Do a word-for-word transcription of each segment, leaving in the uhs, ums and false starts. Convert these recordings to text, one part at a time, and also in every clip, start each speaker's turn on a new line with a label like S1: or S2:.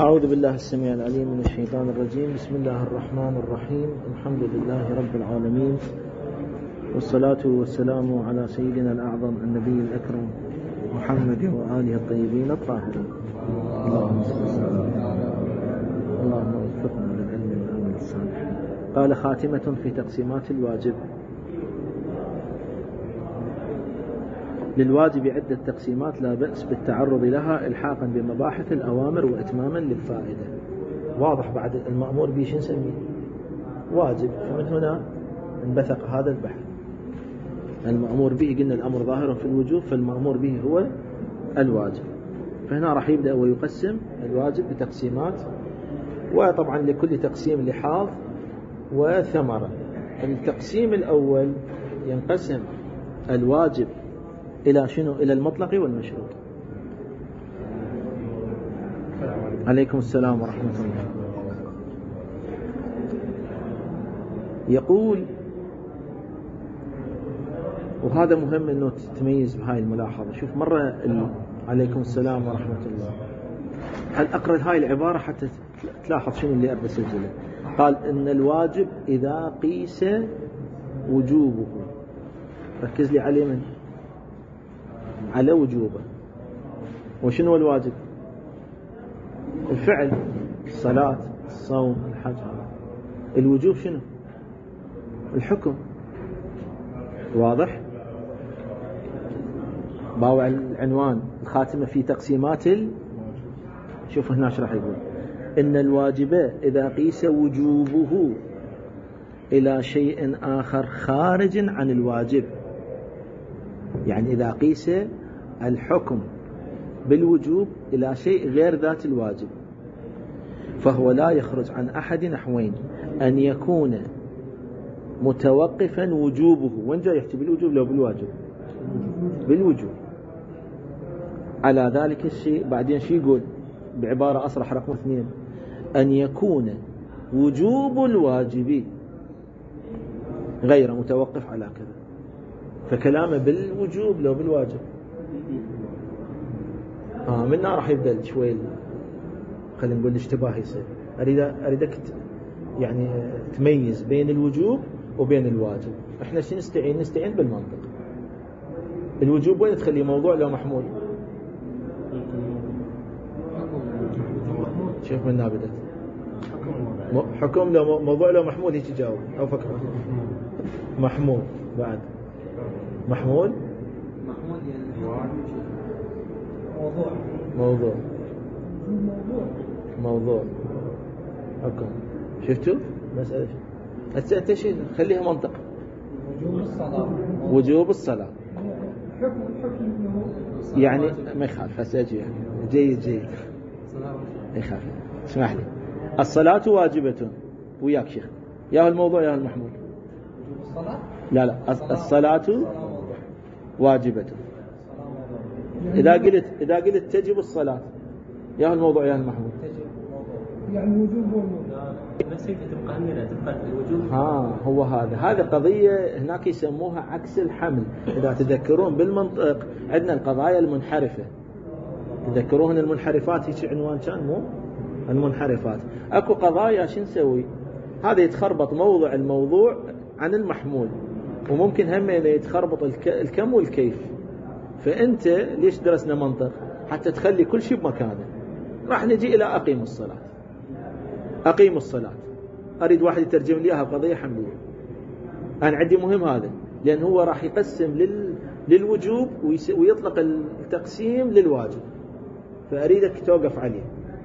S1: أعوذ بالله السميع العليم من الشيطان الرجيم. بسم الله الرحمن الرحيم. الحمد لله رب العالمين، والصلاة والسلام على سيدنا الأعظم النبي الأكرم محمد وآله الطيبين الطاهرين. اللهم صل على اللهم وفقنا للعلم والعمل الصالح. قال: خاتمة في تقسيمات الواجب. للواجب عدة تقسيمات لا بأس بالتعرض لها إلحاقا بمباحث الأوامر وإتماما للفائدة. واضح بعد المأمور به شو نسميه؟ واجب. فمن هنا انبثق هذا البحث. المأمور به قلنا الأمر ظاهر في الوجوب، فالمأمور به هو الواجب. فهنا راح يبدأ ويقسم الواجب بتقسيمات، وطبعا لكل تقسيم لحاظ وثمرة. التقسيم الأول ينقسم الواجب إلى شنو؟ إلى المطلق والمشروط. عليكم السلام ورحمة الله. يقول، وهذا مهم أنه تتميز بهاي الملاحظة. شوف مرة ال... عليكم السلام ورحمة الله. هل أقرأ هاي العبارة حتى تلاحظ شنو اللي أريد أسجله. قال إن الواجب إذا قيس وجوبه. ركز لي عليه من على وجوبه. وشنو الواجب؟ الفعل، الصلاة، الصوم، الحج. الوجوب شنو؟ الحكم. واضح؟ باوع العنوان الخاتمة في تقسيمات ال... شوف هنا ايش راح يقول. إن الواجب إذا قيس وجوبه إلى شيء آخر خارج عن الواجب، يعني إذا قيس الحكم بالوجوب إلى شيء غير ذات الواجب، فهو لا يخرج عن أحد نحوين: أن يكون متوقفا وجوبه. وين جاي يحكي؟ بالوجوب لو بالواجب؟ بالوجوب. على ذلك الشيء بعدين شي يقول بعبارة أصرح رقم اثنين: أن يكون وجوب الواجب غير متوقف على كذا. فكلامه بالوجوب لو بالواجب. آه منها راح يبدأ شوي خلينا نقول الاشتباه يصير. أريد أريدك يعني تميز بين الوجوب وبين الواجب. إحنا شو نستعين؟ نستعين بالمنطق. الوجوب وين تخليه؟ موضوع لو محمول؟ شوف منها بدأت حكم لو موضوع لو محمول هيك جاوب أو فكرة. محمول بعد محمول
S2: محمول يعني موضوع
S1: موضوع موضوع حكم. شفتوا مسألة؟ هسه أنت شيء خليها منطق.
S2: وجوب الصلاة
S1: وجوب الصلاة
S2: حكم حكم
S1: يعني ما يخالف. هسه أجي يعني جيد جيد ما يخالف. اسمح لي. الصلاة واجبة وياك شيخ. يا الموضوع يا المحمول.
S2: وجوب الصلاة
S1: لا لا الصلاة واجبة. إذا قلت إذا قلت تجب الصلاة يا الموضوع يا المحمود.
S2: يعني وجوب وجوب
S3: بس تبقى هنا تبقى الوجوب.
S1: ها هو هذا هذا قضية هناك يسموها عكس الحمل. إذا تذكرون بالمنطق عندنا القضايا المنحرفة. تذكرون المنحرفات هيك عنوان كان مو المنحرفات. أكو قضايا شو نسوي؟ هذا يتخربط موضع الموضوع عن المحمول، وممكن هم يتخربط الكم والكيف. فأنت ليش درسنا منطق؟ حتى تخلي كل شيء بمكانه. راح نجي إلى أقيم الصلاة. أقيم الصلاة أريد واحد يترجم لي إياها بقضية حملية. أنا عندي مهم هذا، لأن هو راح يقسم لل... للوجوب ويطلق التقسيم للواجب، فأريدك توقف عليه.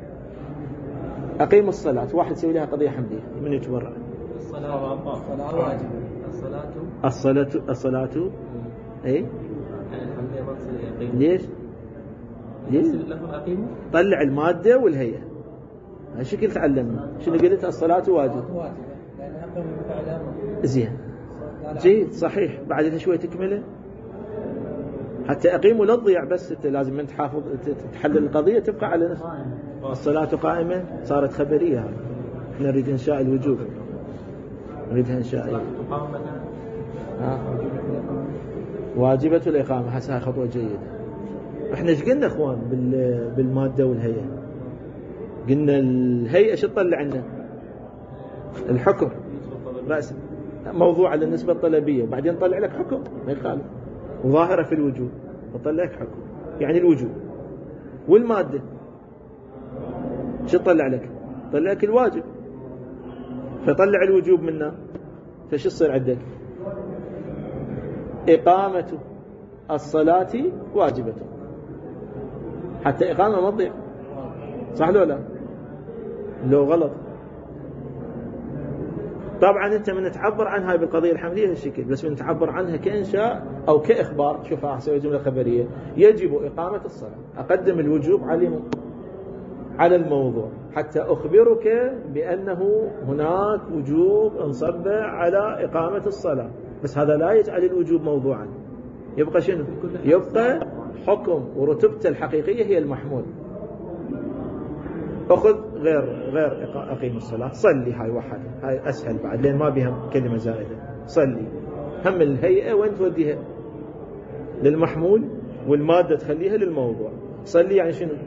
S1: أقيم الصلاة واحد يسوي لها قضية حملية من يتبرع.
S3: الصلاة الصلاة واجب. الصلاة
S1: الصلاة الصلاة إيه؟ ليش؟ ليش؟ طلع المادة والهيئة. هالشكل تعلمنا. شنو قلت؟ الصلاة واجب. زين جيد صحيح. بعدين شوي تكمله حتى أقيموا لا تضيع. بس لازم من تحافظ تحلل القضية تبقى على نفس. الصلاة قائمة صارت خبرية. احنا نريد إنشاء الوجوب. نريدها إنشاء ها واجبة الإقامة. حسها خطوة جيدة. احنا ايش قلنا اخوان بالمادة والهيئة؟ قلنا الهيئة شو تطلع عنا؟ الحكم رأس موضوع على النسبة الطلبية، بعدين طلع لك حكم ما يخالف، وظاهرة في الوجوب وطلع لك حكم، يعني الوجوب. والمادة شو تطلع لك؟ طلع لك الواجب، فطلع الوجوب منه، فشو يصير عندك؟ إقامة الصلاة واجبة، حتى إقامة ما تضيع، صح لو لا؟ لو غلط. طبعا أنت من تعبر عن هاي بالقضية الحملية هالشكل، بس من تعبر عنها كإنشاء أو كإخبار، شوفها أسوي جملة خبرية، يجب إقامة الصلاة، أقدم الوجوب على على الموضوع حتى أخبرك بأنه هناك وجوب انصب على إقامة الصلاة، بس هذا لا يجعل الوجوب موضوعا، يبقى شنو؟ يبقى حكم ورتبته الحقيقية هي المحمول. أخذ غير غير أقيم الصلاة، صلي، هاي واحدة، هاي أسهل بعد لأن ما بها كلمة زائدة. صلي هم الهيئة وين توديها؟ للمحمول، والمادة تخليها للموضوع. صلي يعني شنو؟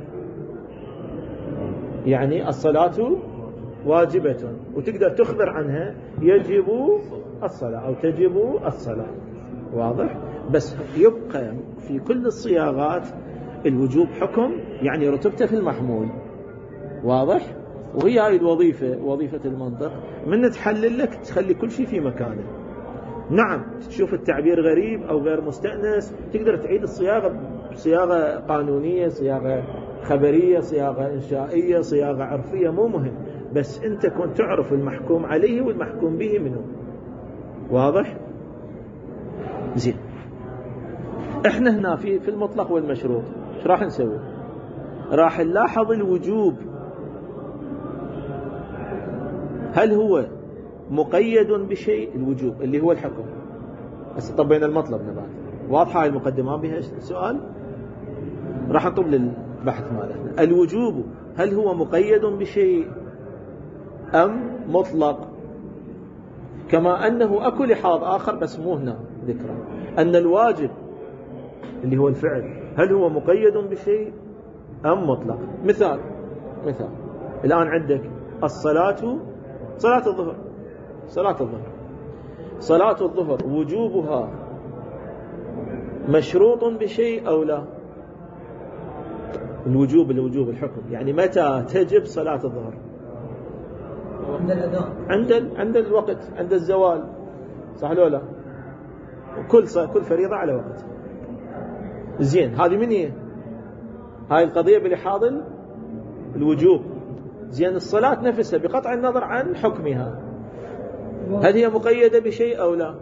S1: يعني الصلاة واجبة، وتقدر تخبر عنها يجب الصلاة أو تجب الصلاة، واضح؟ بس يبقى في كل الصياغات الوجوب حكم، يعني رتبته في المحمول، واضح؟ وهي هاي الوظيفة، وظيفة المنطق، من تحلل لك تخلي كل شيء في مكانه. نعم تشوف التعبير غريب أو غير مستأنس تقدر تعيد الصياغة بصياغة قانونية، صياغة خبرية، صياغة إنشائية، صياغة عرفية، مو مهم، بس أنت كنت تعرف المحكوم عليه والمحكوم به منه، واضح؟ زين، احنا هنا في في المطلق والمشروط ايش راح نسوي؟ راح نلاحظ الوجوب هل هو مقيد بشيء، الوجوب اللي هو الحكم. هسه طبينا المطلب نبات، واضحة هاي المقدمة بها سؤال؟ راح نطب للبحث مالنا. الوجوب هل هو مقيد بشيء أم مطلق؟ كما أنه أكو لحاظ آخر بس مو هنا ذكره، أن الواجب اللي هو الفعل هل هو مقيد بشيء أم مطلق. مثال مثال الآن عندك الصلاة، صلاة الظهر، صلاة الظهر صلاة الظهر وجوبها مشروط بشيء أو لا؟ الوجوب الوجوب الحكم، يعني متى تجب صلاة الظهر؟
S2: عند الأذان،
S1: عند عند الوقت، عند الزوال، صح لو لا؟ كل كل فريضة على وقت. زين، هذه من هي؟ هاي القضية بلحاظ الوجوب. زين، الصلاة نفسها بقطع النظر عن حكمها هل هي مقيدة بشيء أو لا؟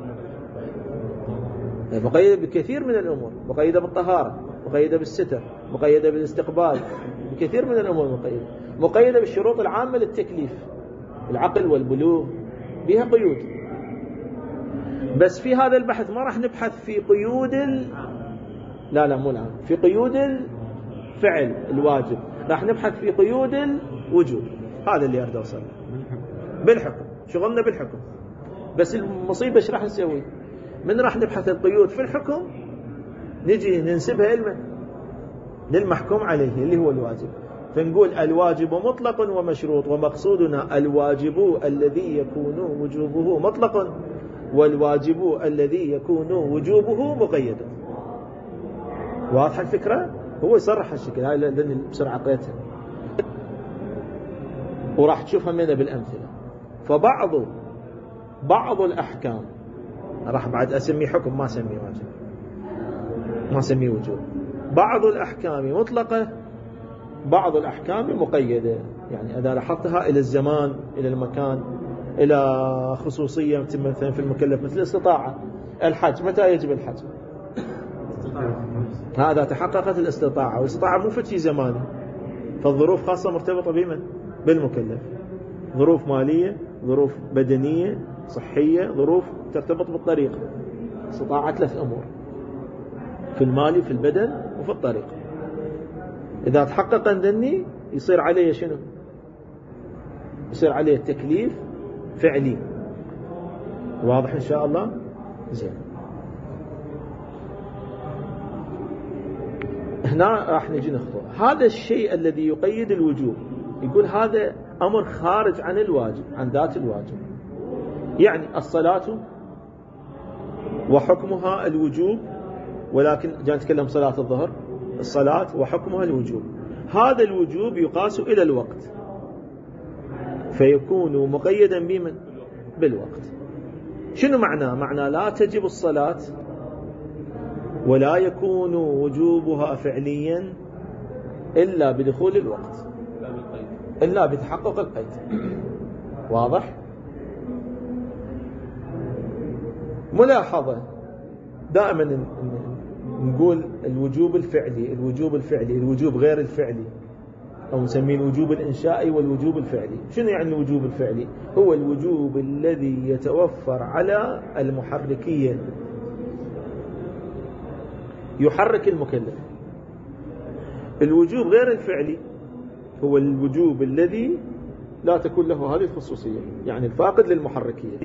S1: مقيدة بكثير من الأمور، مقيدة بالطهارة، مقيدة بالستر، مقيدة بالاستقبال، بكثير من الأمور مقيدة، مقيدة بالشروط العامة للتكليف، العقل والبلوغ بها قيود. بس في هذا البحث ما راح نبحث في قيود ال... لا لا مو الآن، في قيود الفعل الواجب، راح نبحث في قيود الوجوب. هذا اللي أريد أوصل بالحكم، شغلنا بالحكم. بس المصيبة ايش راح نسوي؟ من راح نبحث القيود في الحكم نجي ننسبها إلمن؟ للمحكوم عليه اللي هو الواجب. فنقول الواجب مطلق ومشروط، ومقصودنا الواجب الذي يكون وجوبه مطلق، والواجب الذي يكون وجوبه مقيد. واضح الفكرة؟ هو يصرح الشكل هاي لأني بسرعة قيتها وراح تشوفها منها بالأمثلة. فبعض بعض الأحكام راح بعد أسمي حكم، ما أسمي واجب، ما أسمي وجوب. بعض الأحكام مطلقة، بعض الأحكام مقيدة، يعني إذا لاحظتها إلى الزمان، إلى المكان، إلى خصوصية مثلا في المكلف، مثل الاستطاعة. الحج متى يجب الحج؟ هذا تحققت الاستطاعة، والاستطاعة مو فتي زماني، فالظروف خاصة مرتبطة بمن؟ بالمكلف، ظروف مالية، ظروف بدنية، صحية، ظروف ترتبط بالطريق. استطاعة ثلاث أمور، في المال، في البدن، وفي الطريق. إذا تحقق ذني يصير عليه شنو؟ يصير عليه تكليف فعلي. واضح إن شاء الله؟ زين، هنا راح نجي نخطو هذا الشيء الذي يقيد الوجوب يقول هذا أمر خارج عن الواجب، عن ذات الواجب. يعني الصلاة وحكمها الوجوب، ولكن جاء نتكلم صلاة الظهر، الصلاة وحكمها الوجوب، هذا الوجوب يقاس إلى الوقت فيكون مقيدا بمن؟ بالوقت. شنو معناه؟ معناه لا تجب الصلاة ولا يكون وجوبها فعليا إلا بدخول الوقت، إلا بتحقق القيد. واضح؟ ملاحظة دائما نقول الوجوب الفعلي، الوجوب الفعلي، الوجوب غير الفعلي، أو نسميه الوجوب الإنشائي والوجوب الفعلي. شنو يعني الوجوب الفعلي؟ هو الوجوب الذي يتوفر على المحركية، يحرك المكلف. الوجوب غير الفعلي هو الوجوب الذي لا تكون له هذه الخصوصية، يعني الفاقد للمحركية.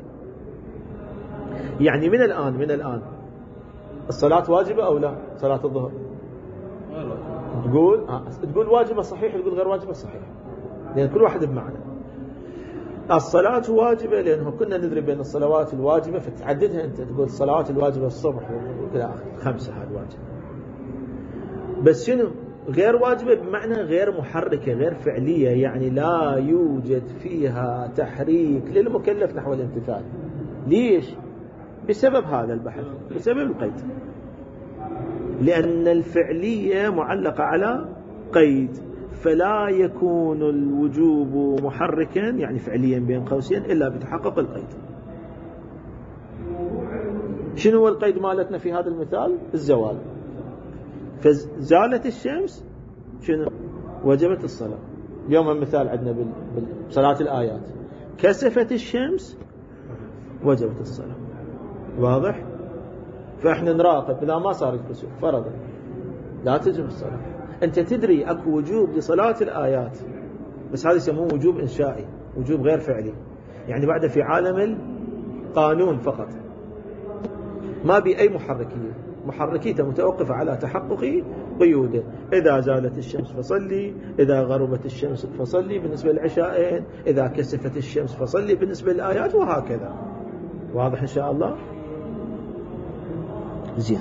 S1: يعني من الآن من الآن الصلاة واجبة أو لا؟ صلاة الظهر تقول آه. تقول واجبة صحيح، تقول غير واجبة صحيح، لأن كل واحد بمعنى. الصلاة واجبة لأنه كنا ندري بين الصلوات الواجبة فتعددها أنت، تقول الصلوات الواجبة الصبح وكذا خمسة هذه واجبة. بس شنو غير واجبة؟ بمعنى غير محركة، غير فعلية، يعني لا يوجد فيها تحريك للمكلف نحو الامتثال. ليش؟ بسبب هذا البحث، بسبب القيد، لأن الفعلية معلقة على قيد، فلا يكون الوجوب محركا يعني فعليا بين قوسين إلا بتحقق القيد. شنو هو القيد مالتنا في هذا المثال؟ الزوال. فزالت الشمس شنو؟ وجبت الصلاة. اليوم المثال عندنا بصلاة الآيات، كسفت الشمس وجبت الصلاة. واضح؟ فإحنا نراقب إذا ما صار الكسوف فرضا لا تجب الصلاة. أنت تدري أكو وجوب لصلاة الآيات، بس هذا يسموه وجوب إنشائي، وجوب غير فعلي، يعني بعد في عالم القانون فقط، ما بي أي محركية، محركيته متوقفة على تحقق قيوده. إذا زالت الشمس فصلي، إذا غربت الشمس فصلي بالنسبة للعشاءين، إذا كسفت الشمس فصلي بالنسبة للآيات، وهكذا. واضح إن شاء الله؟ زين.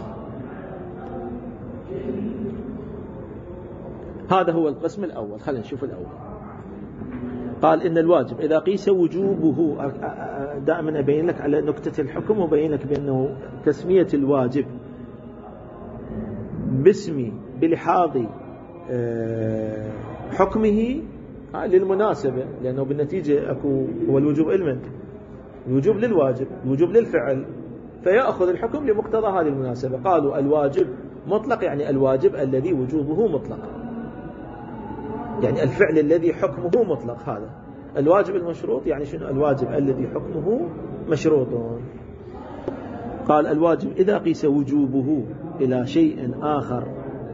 S1: هذا هو القسم الأول. خلينا نشوف الأول. قال إن الواجب إذا قيس وجوبه، دائما أبين لك على نكتة الحكم وبين لك بأنه تسمية الواجب باسم بلحاظ حكمه للمناسبة، لأنه بالنتيجة أكو هو الوجوب علما، الوجوب للواجب، الوجوب للفعل، فيأخذ الحكم لمقتضى هذه المناسبة. قالوا الواجب مطلق يعني الواجب الذي وجوبه مطلق، يعني الفعل الذي حكمه مطلق. هذا الواجب المشروط يعني شنو؟ الواجب الذي حكمه مشروط. قال الواجب إذا قيس وجوبه إلى شيء آخر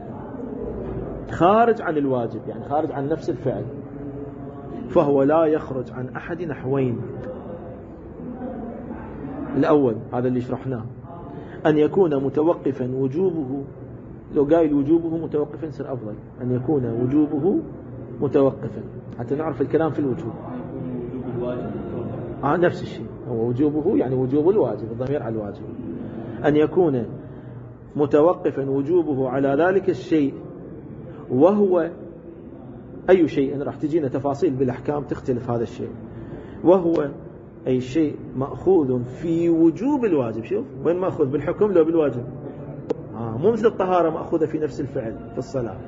S1: خارج عن الواجب، يعني خارج عن نفس الفعل، فهو لا يخرج عن أحد نحوين. الأول هذا اللي شرحناه، أن يكون متوقفا وجوبه، لو قايل وجوبه متوقفا يصير أفضل، أن يكون وجوبه متوقفا حتى نعرف الكلام في الوجوب. آه نفس الشيء، هو وجوبه يعني وجوب الواجب، الضمير على الواجب. أن يكون متوقفا وجوبه على ذلك الشيء، وهو أي شيء، راح تجينا تفاصيل بالأحكام تختلف هذا الشيء، وهو أي شيء مأخوذ في وجوب الواجب. شوف وين مأخوذ، بالحكم لو بالواجب؟ آه مو مثل الطهارة مأخوذة في نفس الفعل في الصلاة،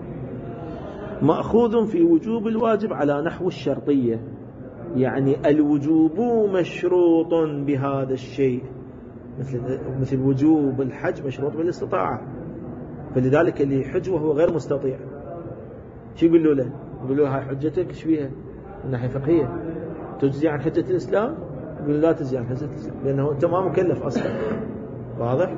S1: مأخوذ في وجوب الواجب على نحو الشرطية، يعني الوجوب مشروط بهذا الشيء، مثل مثل وجوب الحج مشروط بالاستطاعة، فلذلك اللي يحج وهو غير مستطيع شو يقولوا له؟ يقولوا له هاي حجتك ايش فيها من ناحية فقهية؟ تجزي عن حجة الإسلام؟ يقول لا تجزي عن حجة الإسلام لأنه أنت ما مكلف أصلا. واضح؟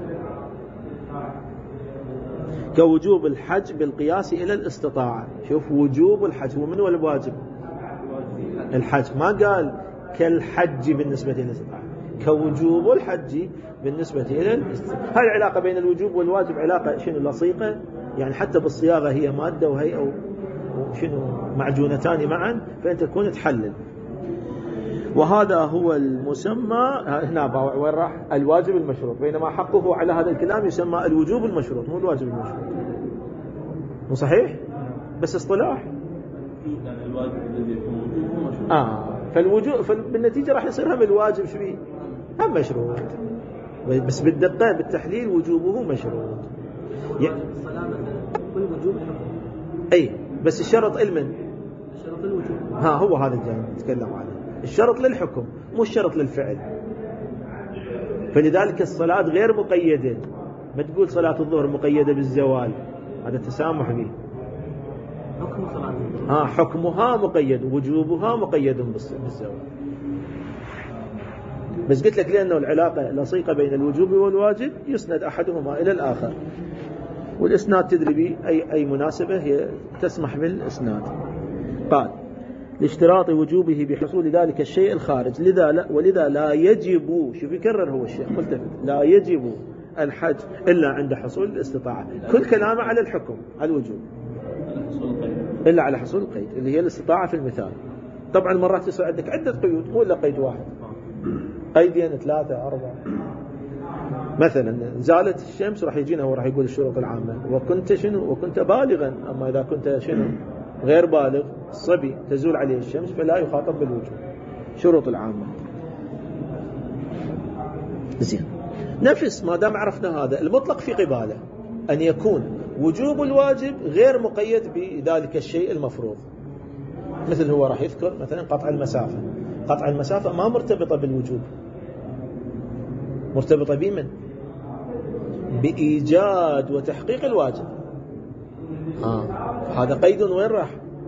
S1: كوجوب الحج بالقياس إلى الاستطاعة. شوف وجوب الحج هو من هو الواجب؟ الحج، ما قال كالحج بالنسبة إلى الاستطاعة، كوجوب الحج بالنسبة إلى الاستطاعة. هاي العلاقة بين الوجوب والواجب علاقة شنو لصيقة، يعني حتى بالصياغة هي مادة وهيئة شنو معجونتان معا، فأنت تكون تحلل. وهذا هو المسمى هنا وين راح الواجب المشروط، بينما حقه على هذا الكلام يسمى الوجوب المشروط مو الواجب المشروط. مو صحيح؟ بس اصطلاح.
S3: يعني الواجب الذي يكون وجوبه مشروط.
S1: اه فالوجوب فبالنتيجة راح يصير هم الواجب شو بيه؟ هم مشروط، بس بالدقة بالتحليل وجوبه مشروط.
S2: يعني الصلاة مثلا والوجوب
S1: اي بس الشرط المن
S2: شرط الوجوب.
S1: ها هو هذا الجانب نتكلم عنه، الشرط للحكم مو الشرط للفعل. فلذلك الصلاة غير مقيدة، ما تقول صلاة الظهر مقيدة بالزوال، هذا تسامح به.
S2: حكم صلاة الظهر
S1: ها حكمها مقيد، وجوبها مقيد بالزوال. بس قلت لك لأنه العلاقة لصيقة بين الوجوب والواجب يسند أحدهما إلى الآخر، والإسناد تدري به أي أي مناسبة هي تسمح بالإسناد. قال لاشتراط وجوبه بحصول ذلك الشيء الخارج، لذا لا ولذا لا يجب، شوف يكرر هو الشيخ ملتفت، لا يجب الحج إلا عند حصول الاستطاعة. كل كلامه على الحكم على الوجوب إلا على حصول القيد اللي هي الاستطاعة في المثال. طبعا مرات يصير عندك عدة قيود مو إلا قيد واحد، قيدين ثلاثة أربعة. مثلا زالت الشمس راح يجينا هو راح يقول الشروط العامة، وكنت شنو وكنت بالغا. أما إذا كنت شنو غير بالغ الصبي تزول عليه الشمس فلا يخاطب بالوجوب، شروط العامة. زين نفس ما دام عرفنا هذا المطلق في قباله أن يكون وجوب الواجب غير مقيد بذلك الشيء المفروض. مثل هو راح يذكر مثلا قطع المسافة، قطع المسافة ما مرتبطة بالوجوب، مرتبطة بمن؟ بإيجاد وتحقيق الواجب. آه. هذا قيد وين راح؟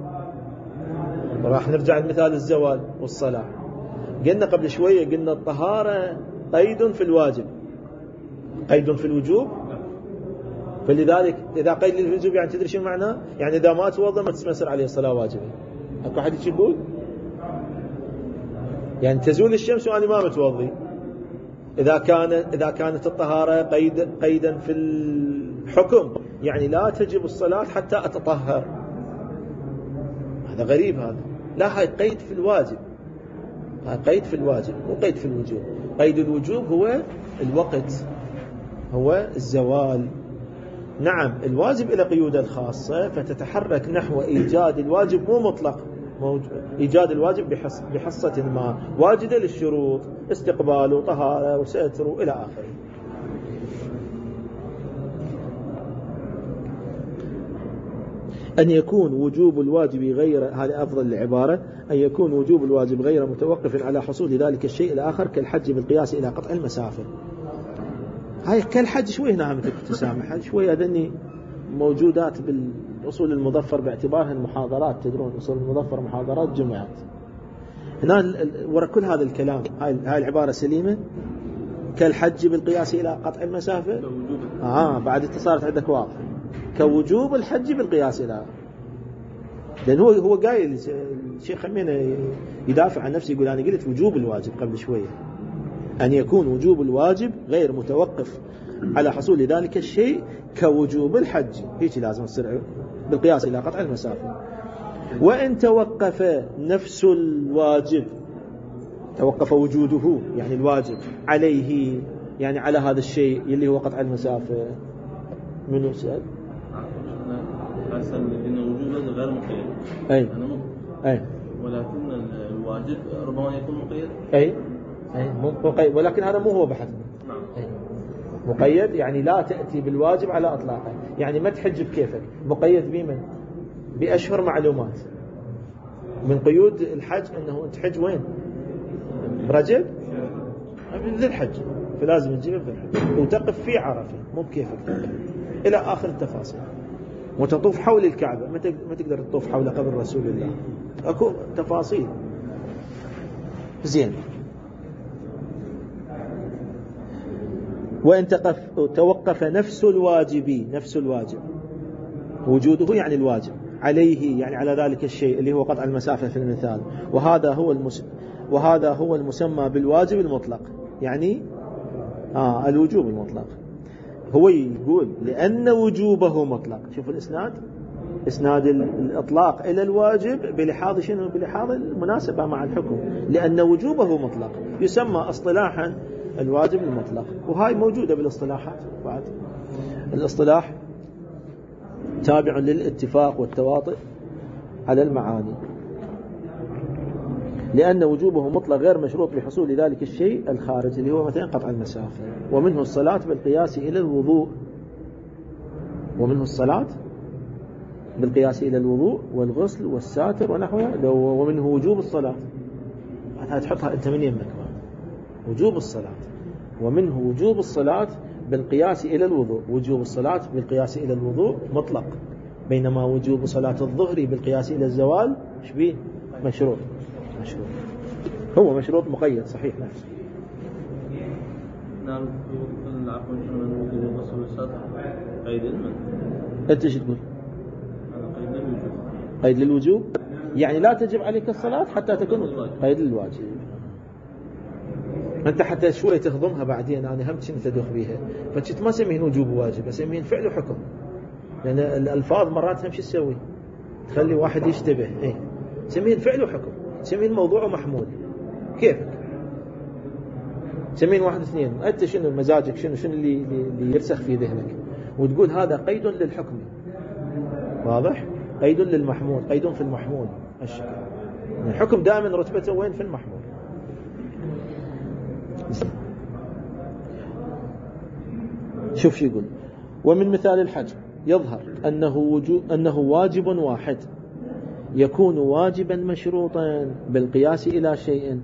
S1: راح نرجع لمثال الزوال والصلاة. قلنا قبل شوية قلنا الطهارة قيد في الواجب قيد في الوجوب، فلذلك إذا قيد للوجوب يعني تدري شو معناه؟ يعني إذا ما توضأ ما تسمسر عليه الصلاة واجبة. أكو حد يقول يعني تزول الشمس وأنا ما متوضي. إذا كان إذا كانت الطهارة قيد قيدا في الحكم يعني لا تجب الصلاة حتى أتطهر. هذا غريب هذا. لا هاي قيد في الواجب، هاي قيد في الواجب مو قيد في الوجوب. قيد الوجوب هو الوقت، هو الزوال. نعم الواجب إلى قيود الخاصة فتتحرك نحو إيجاد الواجب مو مطلق، إيجاد الواجب بحص بحصة ما واجدة للشروط، استقبال وطهارة وستر إلى آخره. أن يكون وجوب الواجب غير، هذه أفضل العبارة، أن يكون وجوب الواجب غير متوقف على حصول ذلك الشيء الآخر كالحج بالقياس إلى قطع المسافة. هاي كالحج شوي هنا عم تتسامح شوي، هذني موجودات بالأصول المظفر باعتبارها المحاضرات، تدرون أصول المظفر محاضرات جمعات. هنا ورا كل هذا الكلام هاي هاي العبارة سليمة، كالحج بالقياس إلى قطع المسافة. آه بعد اتصالت عندك واضح كوجوب الحج بالقياس إلى، لأن هو هو قايل الشيخ خمينة يدافع عن نفسه يقول أنا قلت وجوب الواجب قبل شوية، أن يكون وجوب الواجب غير متوقف على حصول ذلك الشيء كوجوب الحج، هيك لازم تصير بالقياس إلى قطع المسافة. وإن توقف نفس الواجب، توقف وجوده يعني الواجب عليه يعني على هذا الشيء اللي هو قطع المسافة. منو سأل؟
S3: حسن إن وجوب غير مقيد.
S1: أي
S3: أنا مقيد.
S1: أي
S3: ولكن الواجب ربما يكون مقيد.
S1: أي أي مقيد، ولكن هذا مو هو بحثنا.
S3: نعم.
S1: أي. مقيد يعني لا تأتي بالواجب على أطلاقه، يعني ما تحج بكيفك. مقيد بمن؟ بأشهر معلومات من قيود الحج أنه تحج وين؟ برجب ذي الحج، فلازم تجيبه في الحج وتقف في عرفة مو بكيفك تقف. إلى آخر التفاصيل. وتطوف حول الكعبة، ما تقدر تطوف حول قبر رسول الله، أكو تفاصيل. زين. وإن توقف نفس الواجب، نفس الواجب وجوده يعني الواجب عليه يعني على ذلك الشيء اللي هو قطع المسافة في المثال، وهذا هو المس... وهذا هو المسمى بالواجب المطلق، يعني آه الوجوب المطلق. هو يقول لأن وجوبه مطلق. شوفوا الإسناد إسناد الإطلاق إلى الواجب بلحاظ شنو؟ بلحاظ المناسبة مع الحكم، لأن وجوبه مطلق يسمى اصطلاحا الواجب المطلق، وهاي موجودة بالاصطلاحات. بعد الاصطلاح تابع للاتفاق والتواطؤ على المعاني، لأن وجوبه مطلق غير مشروط لحصول ذلك الشيء الخارج اللي هو مثلا قطع المسافة. ومنه الصلاة بالقياس إلى الوضوء، ومنه الصلاة بالقياس إلى الوضوء والغسل والساتر ونحوها، ومنه وجوب الصلاة. هتحطها أنت من يمك وجوب الصلاة، ومنه وجوب الصلاة بالقياس إلى الوضوء. وجوب الصلاة بالقياس إلى الوضوء مطلق، بينما وجوب صلاة الظهر بالقياس إلى الزوال شبيه مشروط. مشروط هو مشروط مقيد صحيح نفسه.
S3: نعم. العفو من وجود الغسل والساتر قيد المن.
S1: أنت ايش تقول؟
S3: قيد للوجوب.
S1: قيد للوجوب يعني لا تجب عليك الصلاة حتى تكون قيد للواجب. أنت حتى شوي تخضمها بعدين، أنا هم كنت أدخ بيها، فكنت ما أسميهن وجوب واجب، أسميهن فعل وحكم، لأن الألفاظ مرات هم شو تسوي؟ تخلي واحد يشتبه. إيه سميهن فعل وحكم، سميهن موضوع ومحمول، كيفك سميهن واحد اثنين. أنت شنو مزاجك، شنو شنو اللي اللي يرسخ في ذهنك، وتقول هذا قيد للحكم، واضح؟ قيد للمحمول، قيد في المحمول. الشكل الحكم دائما رتبته وين؟ في المحمول. شوف شو يقول: ومن مثال الحج يظهر أنه, وجوب أنه واجب واحد يكون واجبا مشروطا بالقياس إلى شيء،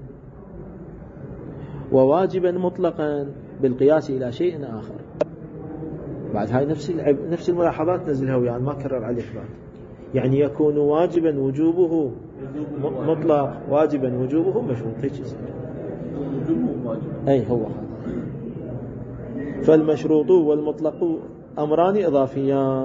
S1: وواجبا مطلقا بالقياس إلى شيء آخر. بعد هاي نفس نفس الملاحظات نزلها وياه، يعني ما كرر عليك بعد. يعني يكون واجبا وجوبه مطلق، واجبا وجوبه مشروط. هيك يصير أي هو هذا. فالمشروط والمطلق أمران إضافيان،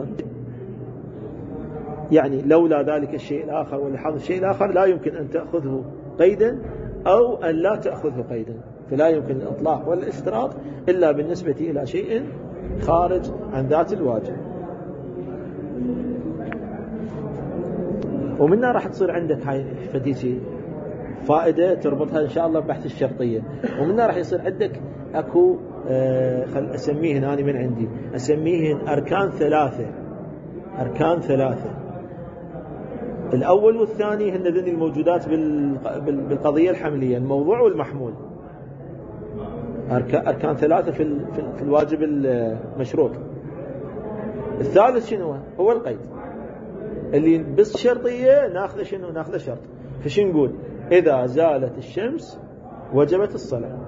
S1: يعني لولا ذلك الشيء الآخر ولحظ الشيء الآخر لا يمكن أن تأخذه قيدا أو أن لا تأخذه قيدا. فلا يمكن الإطلاق والاشتراط إلا بالنسبة إلى شيء خارج عن ذات الواجب. ومنها راح تصير عندك هاي فديتي فائدة تربطها إن شاء الله ببحث الشرطية. ومنها راح يصير عندك أكو آه خل أسميهن أنا من عندي أسميهن أركان ثلاثة. أركان ثلاثة، الأول والثاني هن ذني الموجودات بالقضية الحملية، الموضوع والمحمول. أركان ثلاثة في في الواجب المشروط. الثالث شنو هو؟ القيد اللي بس شرطية ناخذ شنو؟ ناخذ شرط. فش نقول؟ إذا زالت الشمس وجبت الصلاة.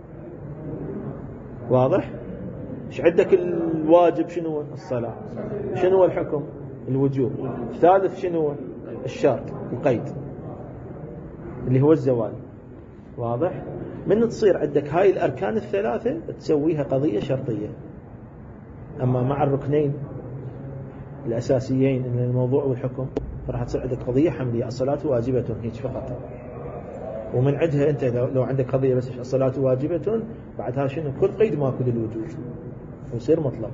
S1: واضح؟ ايش عندك الواجب شنو؟ الصلاة. شنو الحكم؟ الوجوب. الثالث شنو؟ الشرط، القيد اللي هو الزوال. واضح؟ من تصير عندك هاي الأركان الثلاثة تسويها قضية شرطية. أما مع الركنين الأساسيين من الموضوع والحكم فراح تصير عندك قضية حملية، الصلاة واجبة هيك فقط. ومن عندها أنت لو عندك قضية بس الصلاة واجبة، بعدها شنو؟ كل قيد ما كل الوجوب ويصير مطلق.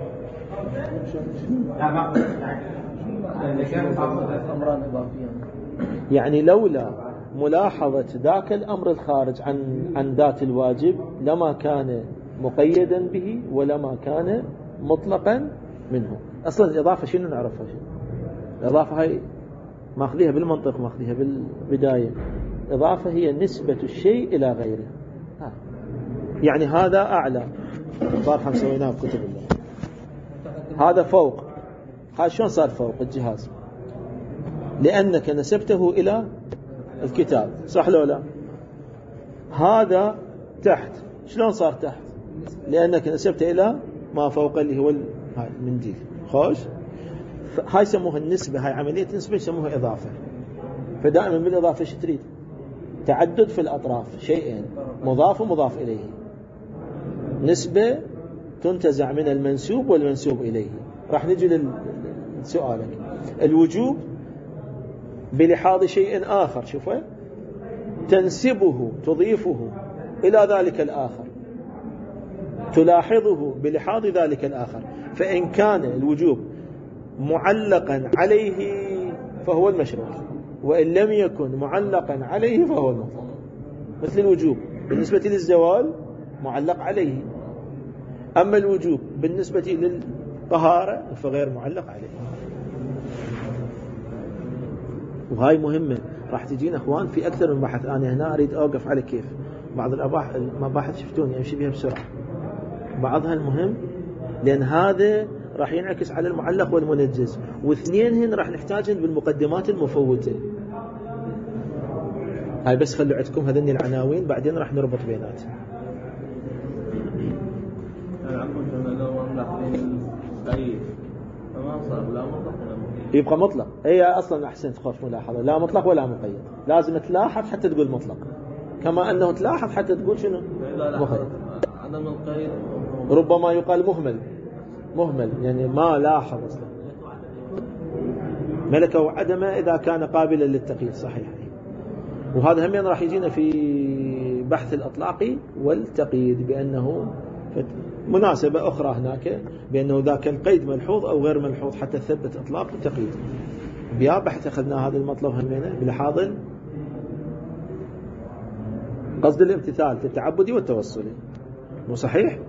S1: يعني لولا ملاحظة ذاك الأمر الخارج عن عن ذات الواجب لما كان مقيدا به ولما كان مطلقا منه. أصلا الإضافة شنو نعرفها؟ شنو الإضافة؟ هاي ماخذيها بالمنطق، ماخذيها بالبداية. إضافة هي نسبة الشيء إلى غيره. ها. يعني هذا أعلى، صار سويناه بكتب الله، هذا فوق. هذا شلون صار فوق الجهاز؟ لأنك نسبته إلى الكتاب، صح لو لا؟ هذا تحت، شلون صار تحت؟ لأنك نسبته إلى ما فوق اللي هو المنديل. خوش، هاي يسموها النسبة، هاي عملية نسبة يسموها إضافة. فدائما بالإضافة ايش تريد؟ تعدد في الأطراف، شيئين مضاف ومضاف إليه. نسبة تنتزع من المنسوب والمنسوب إليه. راح نجي لسؤالك. الوجوب بلحاظ شيء آخر، شوفه، تنسبه تضيفه إلى ذلك الآخر، تلاحظه بلحاظ ذلك الآخر. فإن كان الوجوب معلقا عليه فهو المشروط، وإن لم يكن معلقا عليه فهو المطلق. مثل الوجوب بالنسبة للزوال معلق عليه، أما الوجوب بالنسبة للطهارة فغير معلق عليه. وهاي مهمة راح تجينا أخوان في أكثر من بحث. أنا هنا أريد أوقف على كيف بعض المباحث شفتوني أمشي بها بسرعة، بعضها المهم لأن هذا راح ينعكس على المعلق والمنجز، واثنينهن راح نحتاجهن بالمقدمات المفوتة. هاي بس خلوا عندكم هذني العناوين، بعدين راح نربط بيناتهم. يبقى مطلق. هي أصلا أحسن تخاف ملاحظة، لا مطلق ولا مقيد، لازم تلاحظ حتى تقول مطلق، كما أنه تلاحظ حتى تقول شنو مقيد.
S3: عدم القيد
S1: ربما يقال مهمل، مهمل يعني ما لاحظ أصلا، ملكه وعدمه إذا كان قابلا للتقييد. صحيح. وهذا هم راح يجينا في بحث الأطلاقي والتقييد، بأنه مناسبة أخرى هناك بأنه ذاك القيد ملحوظ أو غير ملحوظ حتى تثبت إطلاق وتقييد. بيا بحث أخذنا هذا المطلب همينة بلحاظ قصد الامتثال في التعبدي والتوصلي. مو صحيح؟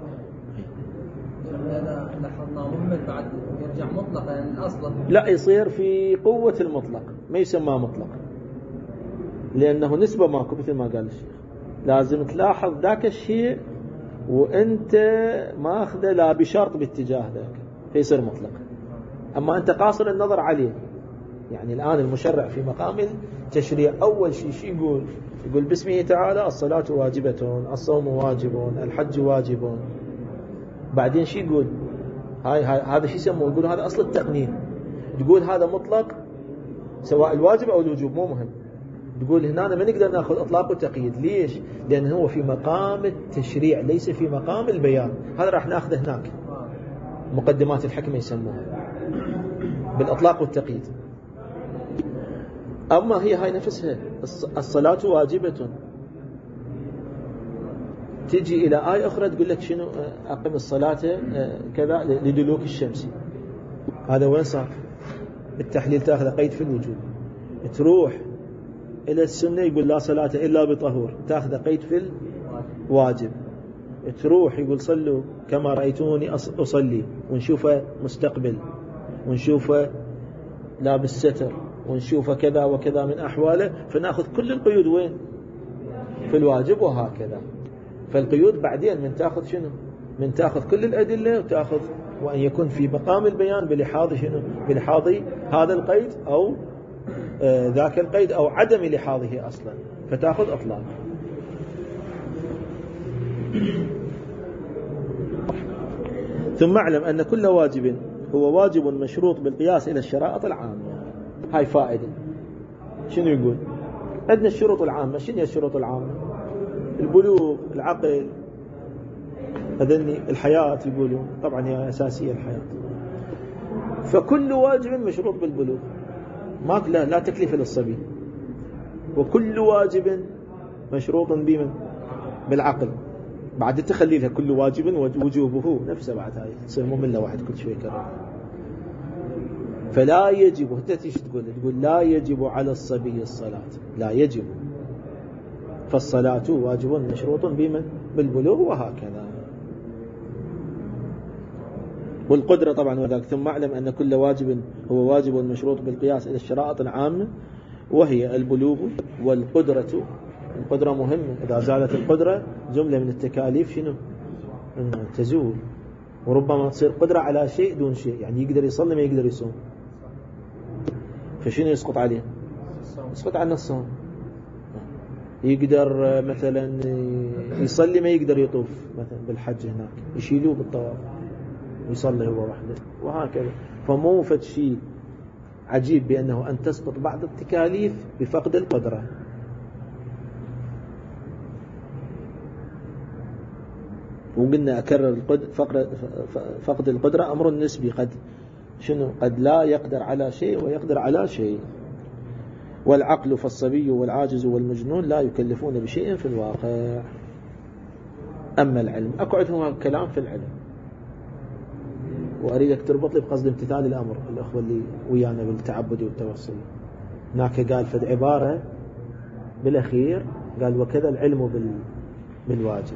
S2: إذا لاحظنا مهمل بعد يرجع مطلق يعني الأصل
S1: لا، يصير في قوة المطلق، ما يسمى مطلق، لأنه نسبة ماكو مثل ما قال الشيخ. لازم تلاحظ ذاك الشيء وأنت ما أخذه لا بشرط باتجاه ذاك فيصير مطلق. أما أنت قاصر النظر عليه. يعني الآن المشرع في مقام التشريع أول شيء شيء يقول يقول باسمه تعالى الصلاة واجبة، الصوم واجب، الحج واجب. بعدين شيء يقول هاي, هاي هذا شيء يسموه، يقول هذا أصل التقنين، تقول هذا مطلق سواء الواجب أو الوجوب مو مهم. تقول هنا ما نقدر ناخذ اطلاق وتقييد. ليش؟ لأنه هو في مقام التشريع ليس في مقام البيان. هذا راح ناخذه هناك مقدمات الحكمة يسموها بالاطلاق والتقييد. أما هي هاي نفسها الصلاة واجبة، تجي إلى آية أخرى تقول لك شنو أقم الصلاة كذا لدلوك الشمس. هذا وين صار؟ بالتحليل تأخذ قيد في الوجوب. تروح إلى السنة يقول لا صلاة إلا بطهور، تأخذ قيد في الواجب. تروح يقول صلوا كما رأيتوني أصلي، ونشوفه مستقبل، ونشوفه لابس ستر، ونشوفه كذا وكذا من أحواله، فنأخذ كل القيود وين؟ في الواجب. وهكذا فالقيود بعدين من تأخذ شنو؟ من تأخذ كل الأدلة وتأخذ وأن يكون في مقام البيان بلحاظ شنو؟ بلحاظ هذا القيد أو آه ذاك القيد أو عدم لحاظه أصلا، فتأخذ أطلاق. ثم اعلم أن كل واجب هو واجب مشروط بالقياس إلى الشرائط العامة. هاي فائدة. شنو يقول؟ عندنا الشروط العامة. شنو هي الشروط العامة؟ البلوغ، العقل، هذني الحياة يقولون، طبعا هي أساسية الحياة. فكل واجب مشروط بالبلوغ، ما لا, لا تكليف للصبي. وكل واجب مشروط بمن؟ بالعقل. بعد تخليلها كل واجب وجوبه نفسه، بعد هاي تصير مملة واحد كل شوي كرر. فلا يجب، انت ايش تقول؟ تقول لا يجب على الصبي الصلاة، لا يجب. فالصلاة واجب مشروط بمن؟ بالبلوغ. وهكذا. والقدرة طبعا وذلك. ثم اعلم أن كل واجب هو واجب مشروط بالقياس إلى الشرائط العامة، وهي البلوغ والقدرة. القدرة مهمة، إذا زالت القدرة جملة من التكاليف شنو؟ إنه تزول. وربما تصير قدرة على شيء دون شيء، يعني يقدر يصلي ما يقدر يصوم، فشنو يسقط عليه؟ يسقط عنه الصوم. يقدر مثلا يصلي ما يقدر يطوف مثلا بالحج هناك، يشيلوه بالطواف ويصلي هو وحده، وهكذا. فمو فد شيء عجيب بأنه أن تسقط بعض التكاليف بفقد القدرة. وقلنا أكرر فقد القدرة أمر نسبي، قد شنو؟ قد لا يقدر على شيء ويقدر على شيء. والعقل فالصبي والعاجز والمجنون لا يكلفون بشيء في الواقع. أما العلم أقعد هو كلام في العلم. وأريدك تربط لي بقصد امتثال الأمر الأخوة اللي ويانا بالتعبد والتوسل. هناك قال فد عبارة بالأخير قال وكذا العلم بالواجب.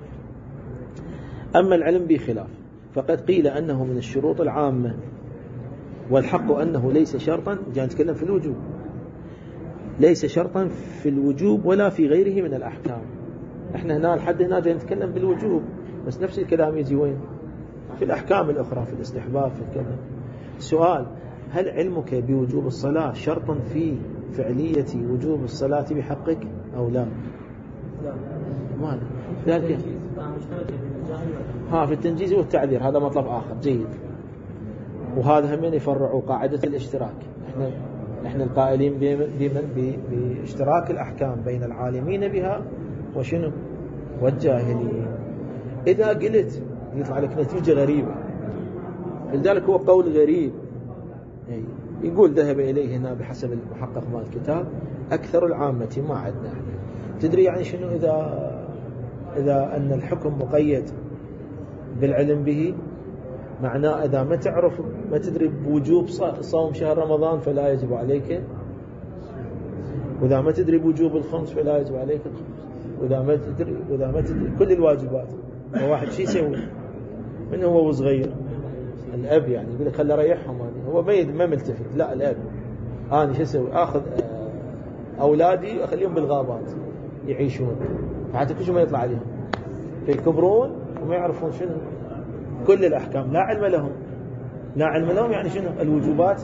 S1: أما العلم بخلاف فقد قيل أنه من الشروط العامة، والحق أنه ليس شرطا. جاء نتكلم في الوجوب، ليس شرطا في الوجوب ولا في غيره من الأحكام. احنا هنا لحد هنا جاي نتكلم بالوجوب، بس نفس الكلام يجي وين؟ في الأحكام الأخرى، في الاستحباب، في الكذا. السؤال: هل علمك بوجوب الصلاة شرط في فعلية وجوب الصلاة بحقك أو لا؟
S2: لا.
S1: ما ذلك ها في التنجيز والتعذير، هذا مطلب آخر جيد. وهذا هم يفرعوا قاعدة الاشتراك. احنا احنا القائلين بمن باشتراك الأحكام بين العالمين بها وشنو والجاهلين. إذا قلت يطلع لك نتيجة غريبة، لذلك هو قول غريب. يقول ذهب إليه هنا بحسب المحقق مال الكتاب أكثر العامة ما عندنا. تدري يعني شنو إذا إذا أن الحكم مقيد بالعلم به؟ معناه إذا ما تعرف ما تدري بوجوب صوم شهر رمضان فلا يجب عليك، وإذا ما تدري بوجوب الخمس فلا يجب عليك الخمس، وإذا ما تدري وإذا ما تدري كل الواجبات. وواحد شيء يسوي من هو وصغير؟ الأب يعني يقول لك خلي أريحهم، هو بيد ما ملتفت. لا، الأب أنا شو أسوي؟ أخذ أولادي أخليهم بالغابات يعيشون، حتى كل شيء ما يطلع عليهم فيكبرون وما يعرفون شنو كل الأحكام. لا علم لهم، لا علم لهم يعني شنو الوجوبات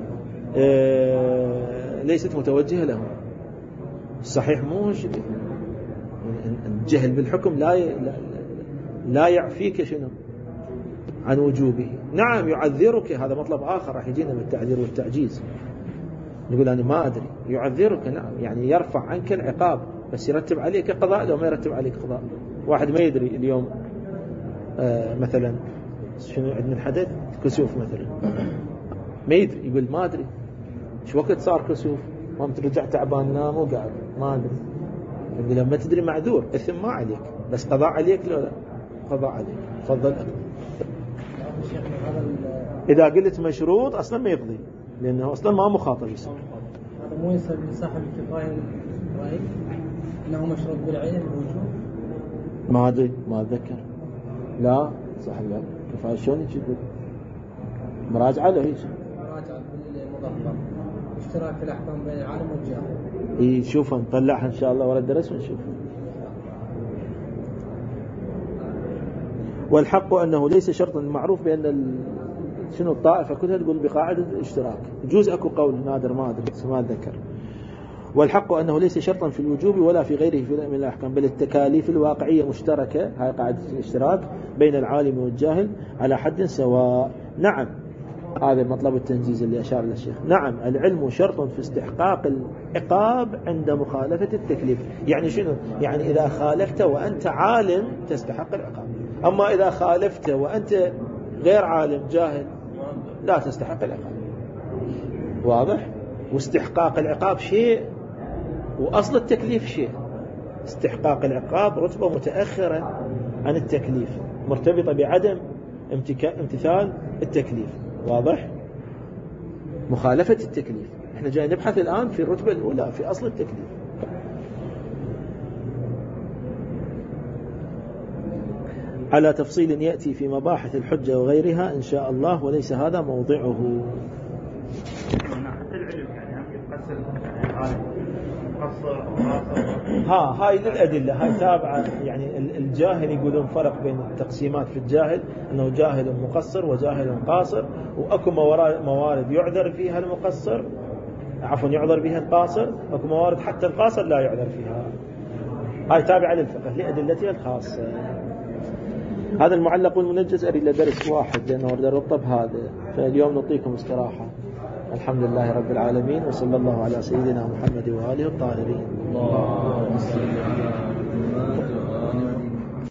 S1: آه ليست متوجهة لهم. الصحيح مو شديد الجهل بالحكم لا لا, لا يعفيك شنو عن وجوبه. نعم يعذرك، هذا مطلب آخر راح يجينا من التعذير والتعجيز. نقول أنا ما أدري، يعذرك نعم يعني يرفع عنك العقاب، بس يرتب عليك قضاء لو ما يرتب عليك قضاء. واحد ما يدري اليوم آه مثلا شنو عندنا حدث كسوف مثلا، ما يدري، يقول ما أدري شو وقت صار كسوف، ما ترجع تعبان نام وقاعد ما أدري. يقول لما تدري معذور، إثم ما عليك، بس قضاء عليك لو لا قضاء عليك. تفضل. إذا قلت مشروط أصلا ما يقضي، لأنه أصلا ما مخاطب يصير.
S2: هذا مو يصير لصاحب الكفاية رأيك أنه مشروط بالعين الوجوب؟
S1: ما أدري ما أتذكر. لا صاحب الكفاية شلون يجيب؟ مراجعة له هيك.
S2: مراجعة بالمضافة، اشتراك في الأحكام بين العالم والجاهل.
S1: إيه شوفها نطلعها إن شاء الله ورا الدرس ونشوف. والحق أنه ليس شرطا معروف بأن ال... شنو الطائفة كلها تقول بقاعدة الاشتراك. يجوز أكو قول نادر ما أدري ما أتذكر. والحق أنه ليس شرطا في الوجوب ولا في غيره من الأحكام، بل التكاليف الواقعية مشتركة، هاي قاعدة الاشتراك بين العالم والجاهل على حد سواء. نعم هذا مطلب التنجيز اللي أشار له الشيخ. نعم العلم شرط في استحقاق العقاب عند مخالفة التكليف. يعني شنو؟ يعني إذا خالفت وأنت عالم تستحق العقاب، أما إذا خالفت وأنت غير عالم جاهل لا تستحق العقاب. واضح؟ واستحقاق العقاب شيء وأصل التكليف شيء. استحقاق العقاب رتبة متأخرة عن التكليف، مرتبطة بعدم امتثال التكليف. واضح؟ مخالفة التكليف. احنا جاي نبحث الآن في الرتبة الأولى في أصل التكليف. على تفصيل يأتي في مباحث الحجة وغيرها إن شاء الله، وليس هذا موضعه. ها هاي للأدلة، هاي تابعة. يعني الجاهل يقولون فرق بين التقسيمات في الجاهل، أنه جاهل مقصر وجاهل قاصر، وأكو موارد يعذر فيها المقصر، عفوا يعذر فيها القاصر، أكو موارد حتى القاصر لا يعذر فيها. هاي تابعة للفقه لأدلتها الخاصة. هذا المعلق والمنجز أريد لدرس واحد لأنه أريد أرطب هذا، فاليوم نعطيكم استراحة. الحمد لله رب العالمين، وصلى الله على سيدنا محمد وآله الطاهرين. الله